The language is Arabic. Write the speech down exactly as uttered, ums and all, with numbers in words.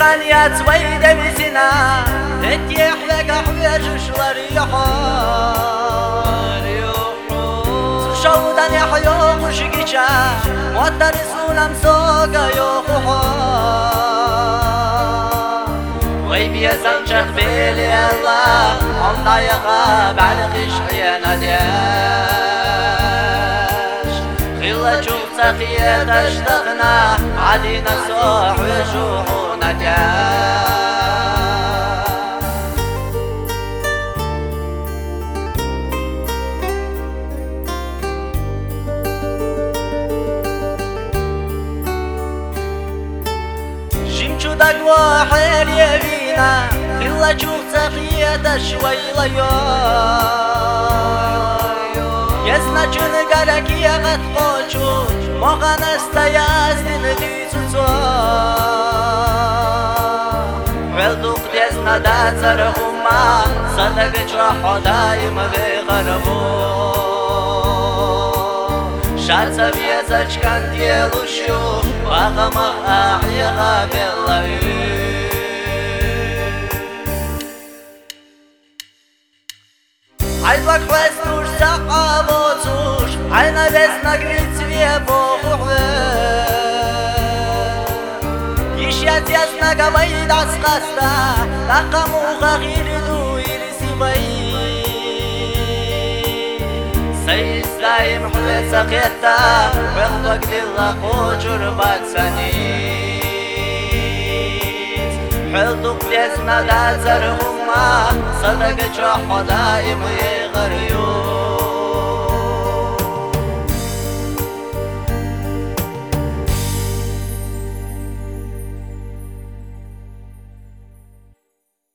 İnsaniyet vayda bizina Tetyehlega hüyajuşlar yuhar Şavdan yahyoğuş geçe Muattar sulam soga yuhar Gaybi yazançak beli Allah Onda yağa balgış hıyana diyaş Khilla çok sakiye taştağına Adina soh vücuhuna diyaş جمشودك واحد يبينا خلا شوف سخية شوي يسنا جنقرك يا قد قوشو مغانا استيازن ديسو ولدوك ديسنا دازر هما صدق جرحو دايم بغربو شات بيزاج كان ديالوشو وغما أحيغا بالله عايزك بس توش سقابو توش عينا بس نقريت سوية بوخوه يشيات يسنا قبيد عسقاستا تقامو غغير دوير سيباي سيس دايم حوي سقيتا وقتك دلا قوجر باتسانيت حلدوك لسنا دازر هما صدق جوحو دايم